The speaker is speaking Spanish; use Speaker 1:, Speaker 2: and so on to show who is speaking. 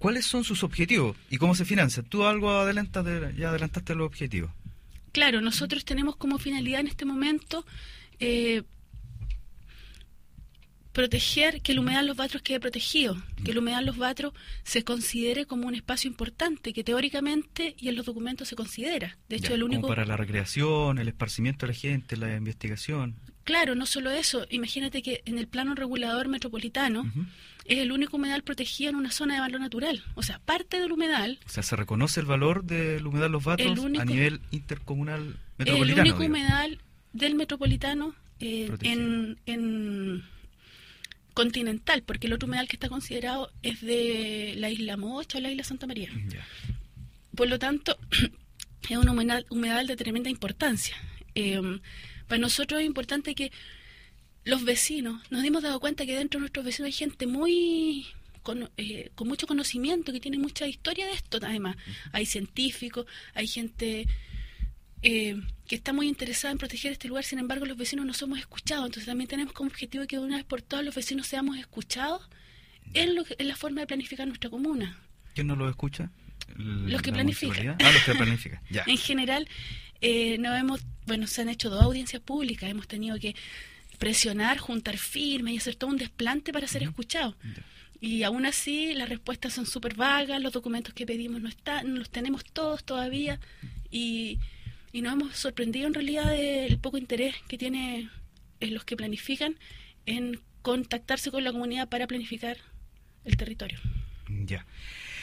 Speaker 1: ¿Cuáles son sus objetivos y cómo se financian? Tú algo ya adelantaste los objetivos.
Speaker 2: Claro, nosotros tenemos como finalidad en este momento proteger que el humedal Los Batros quede protegido, que el humedal Los Batros se considere como un espacio importante, que teóricamente y en los documentos se considera. De hecho, el único...
Speaker 1: Como para la recreación, el esparcimiento de la gente, la investigación.
Speaker 2: Claro, no solo eso. Imagínate que en el plano regulador metropolitano es el único humedal protegido en una zona de valor natural. O sea, parte del humedal...
Speaker 1: O sea, se reconoce el valor del humedal Los Batros a nivel intercomunal metropolitano.
Speaker 2: El único humedal del metropolitano en continental, porque el otro humedal que está considerado es de la isla Mocha o la isla Santa María.
Speaker 1: Ya.
Speaker 2: Por lo tanto, es un humedal de tremenda importancia. Para nosotros es importante que los vecinos, nos hemos dado cuenta que dentro de nuestros vecinos hay gente muy con mucho conocimiento, que tiene mucha historia de esto además. Hay científicos, hay gente que está muy interesada en proteger este lugar, sin embargo los vecinos no somos escuchados, entonces también tenemos como objetivo que una vez por todas los vecinos seamos escuchados en la forma de planificar nuestra comuna.
Speaker 1: ¿Quién no lo escucha?
Speaker 2: Los que planifican.
Speaker 1: Los que planifican, ya.
Speaker 2: En general, se han hecho 2 audiencias públicas, hemos tenido que presionar, juntar firmas y hacer todo un desplante para ser escuchados. Y aún así las respuestas son súper vagas, los documentos que pedimos no los tenemos todos todavía y nos hemos sorprendido en realidad del poco interés que tienen los que planifican en contactarse con la comunidad para planificar el territorio.
Speaker 1: Ya.